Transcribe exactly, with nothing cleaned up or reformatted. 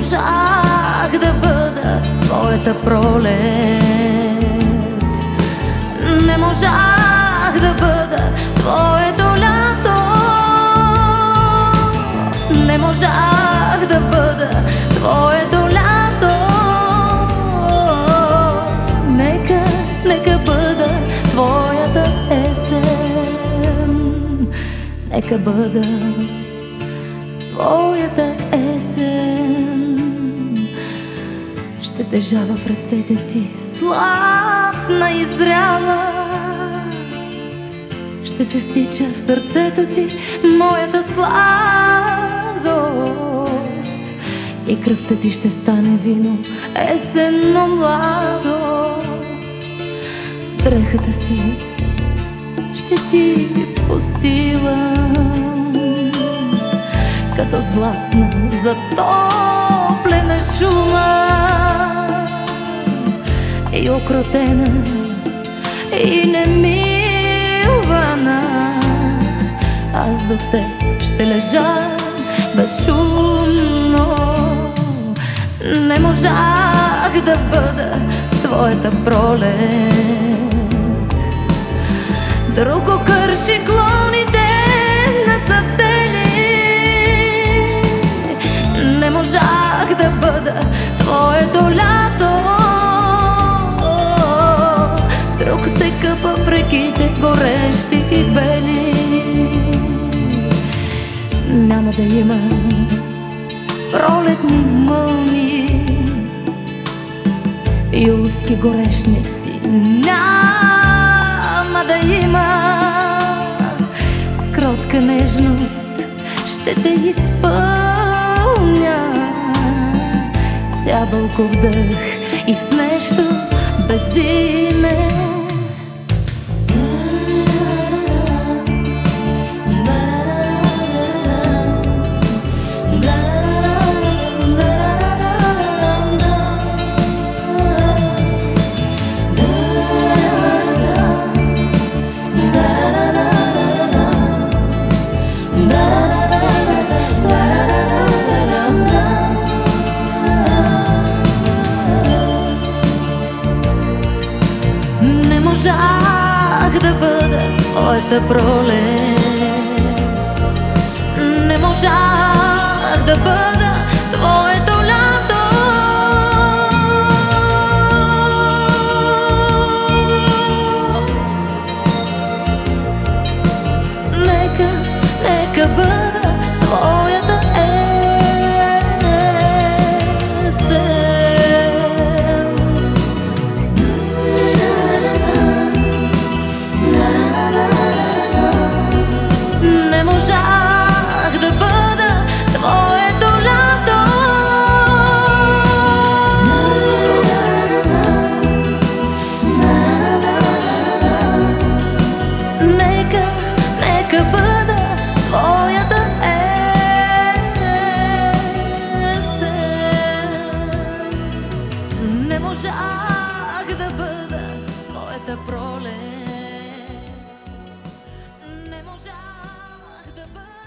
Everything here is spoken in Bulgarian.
можах да бъда твоята пролет. Не можах да бъда твоето лято. Не можах да бъда твоето лято. Нека, нека бъда твоята есен. Нека бъда твоята есен. Ще тежава в ръцете ти, сладна и зряла. Ще се стича в сърцето ти моята сладост. И кръвта ти ще стане вино есенно младо. Дрехата си ще ти постилам, като златна затоплена шума. И окротена, и немилвана, аз до теб ще лежа безшумно. Не можах да бъда твоята пролет. Друг окърши клоните на цъфтели. Не можах да бъда твоето лято. Друг се къпа в реките горещи и бели. Няма да има пролетни мълни, юлски горешници. Няма да има с кротка нежност. Ще те изпълня с ябълков дъх и с нещо без име. Не можах да бъда твоята пролет. Не можах да бъда твоето лято. Нека, нека бъда твоята есен. Не можах да бъда твоето лято. Нека, нека бъда твоята есен. Не можах да бъда твоята пролет. Не можах да бъда